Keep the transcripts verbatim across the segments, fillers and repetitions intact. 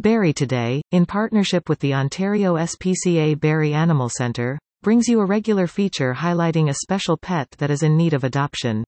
Barry Today, in partnership with the Ontario S P C A Barrie Animal Centre, brings you a regular feature highlighting a special pet that is in need of adoption.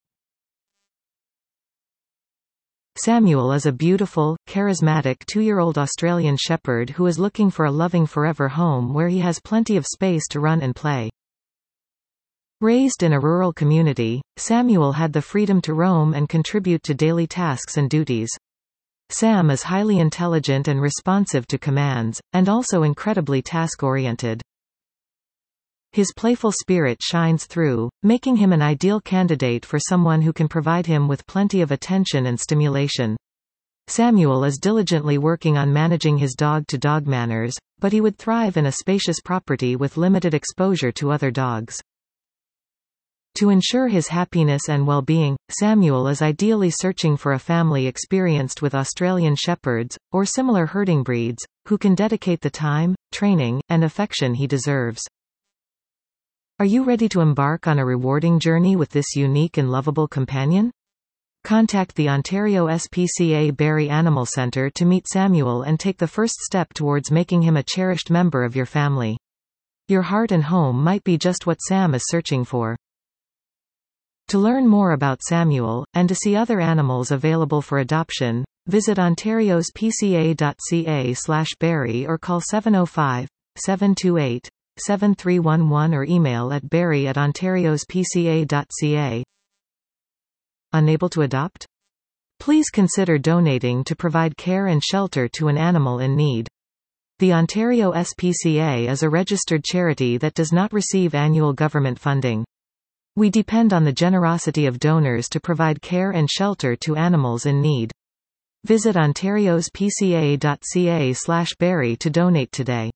Samuel is a beautiful, charismatic two-year-old Australian Shepherd who is looking for a loving forever home where he has plenty of space to run and play. Raised in a rural community, Samuel had the freedom to roam and contribute to daily tasks and duties. Sam is highly intelligent and responsive to commands, and also incredibly task-oriented. His playful spirit shines through, making him an ideal candidate for someone who can provide him with plenty of attention and stimulation. Samuel is diligently working on managing his dog-to-dog manners, but he would thrive in a spacious property with limited exposure to other dogs. To ensure his happiness and well-being, Samuel is ideally searching for a family experienced with Australian Shepherds, or similar herding breeds, who can dedicate the time, training, and affection he deserves. Are you ready to embark on a rewarding journey with this unique and lovable companion? Contact the Ontario S P C A Barrie Animal Centre to meet Samuel and take the first step towards making him a cherished member of your family. Your heart and home might be just what Sam is searching for. To learn more about Samuel, and to see other animals available for adoption, visit ontarios p c a dot c a slash barrie or call seven oh five, seven two eight, seven three one one or email at barrie at ontarios p c a dot c a. Unable to adopt? Please consider donating to provide care and shelter to an animal in need. The Ontario S P C A is a registered charity that does not receive annual government funding. We depend on the generosity of donors to provide care and shelter to animals in need. Visit ontarios p c a dot c a slash barrie to donate today.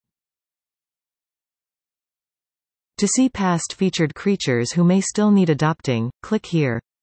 To see past featured creatures who may still need adopting, click here.